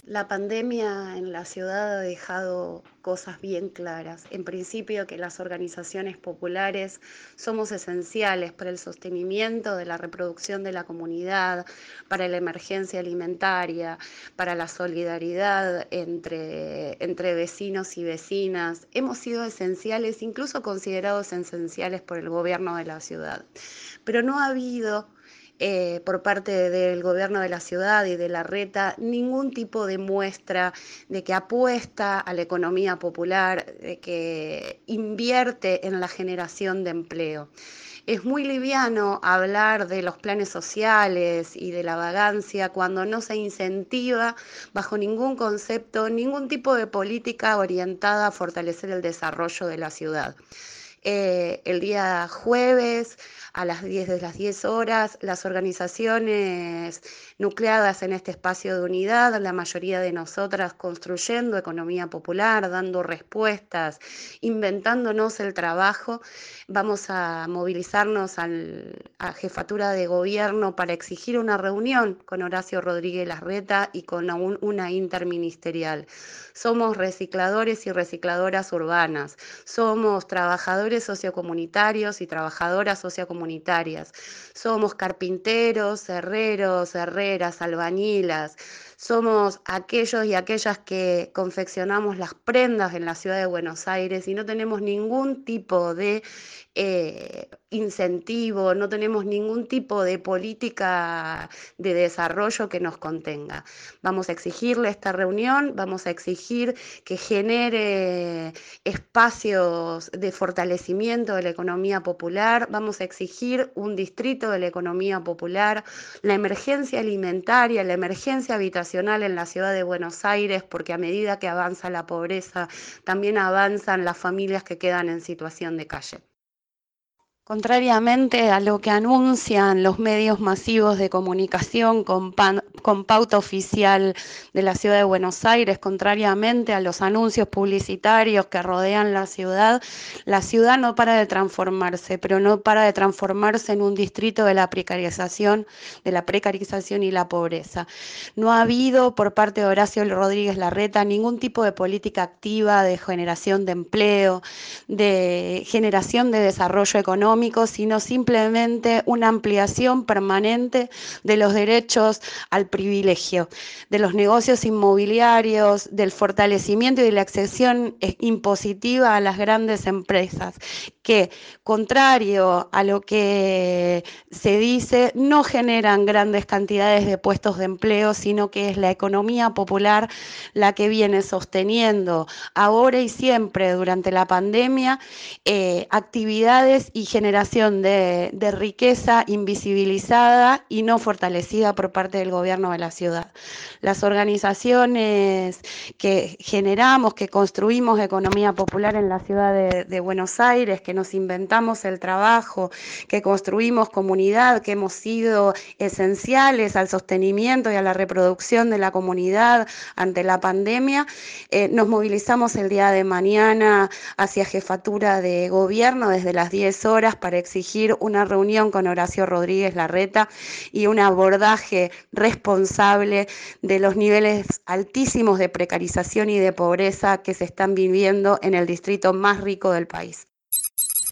La pandemia en la ciudad ha dejado cosas bien claras. En principio, que las organizaciones populares somos esenciales para el sostenimiento de la reproducción de la comunidad, para la emergencia alimentaria, para la solidaridad entre vecinos y vecinas. Hemos sido esenciales, incluso considerados esenciales por el gobierno de la ciudad. Pero no ha habido por parte del gobierno de la ciudad y de Larreta ningún tipo de muestra de que apuesta a la economía popular, de que invierte en la generación de empleo. Es muy liviano hablar de los planes sociales y de la vagancia cuando no se incentiva bajo ningún concepto, ningún tipo de política orientada a fortalecer el desarrollo de la ciudad. El día jueves a las 10 horas, las organizaciones nucleadas en este espacio de unidad, la mayoría de nosotras construyendo economía popular, dando respuestas, inventándonos el trabajo, vamos a movilizarnos a Jefatura de Gobierno para exigir una reunión con Horacio Rodríguez Larreta y con una interministerial. Somos recicladores y recicladoras urbanas, somos trabajadores sociocomunitarios y trabajadoras sociocomunitarias, somos carpinteros, herreros, herreras, albañilas, somos aquellos y aquellas que confeccionamos las prendas en la ciudad de Buenos Aires y no tenemos ningún tipo de incentivo, no tenemos ningún tipo de política de desarrollo que nos contenga. Vamos a exigirle esta reunión, vamos a exigir que genere espacios de fortalecimiento de la economía popular, vamos a exigir un distrito de la economía popular, la emergencia alimentaria, la emergencia habitacional en la ciudad de Buenos Aires, porque a medida que avanza la pobreza, también avanzan las familias que quedan en situación de calle. Contrariamente a lo que anuncian los medios masivos de comunicación con pauta oficial de la ciudad de Buenos Aires, contrariamente a los anuncios publicitarios que rodean la ciudad no para de transformarse, pero no para de transformarse en un distrito de la precarización y la pobreza. No ha habido por parte de Horacio Rodríguez Larreta ningún tipo de política activa de generación de empleo, de generación de desarrollo económico, sino simplemente una ampliación permanente de los derechos al privilegio, de los negocios inmobiliarios, del fortalecimiento y de la accesión impositiva a las grandes empresas, que, contrario a lo que se dice, no generan grandes cantidades de puestos de empleo, sino que es la economía popular la que viene sosteniendo ahora y siempre durante la pandemia actividades y generación de riqueza invisibilizada y no fortalecida por parte del gobierno de la ciudad. Las organizaciones que generamos, que construimos economía popular en la ciudad de Buenos Aires, que nos inventamos el trabajo, que construimos comunidad, que hemos sido esenciales al sostenimiento y a la reproducción de la comunidad ante la pandemia, nos movilizamos el día de mañana hacia Jefatura de Gobierno desde las 10 horas para exigir una reunión con Horacio Rodríguez Larreta y un abordaje responsable de los niveles altísimos de precarización y de pobreza que se están viviendo en el distrito más rico del país.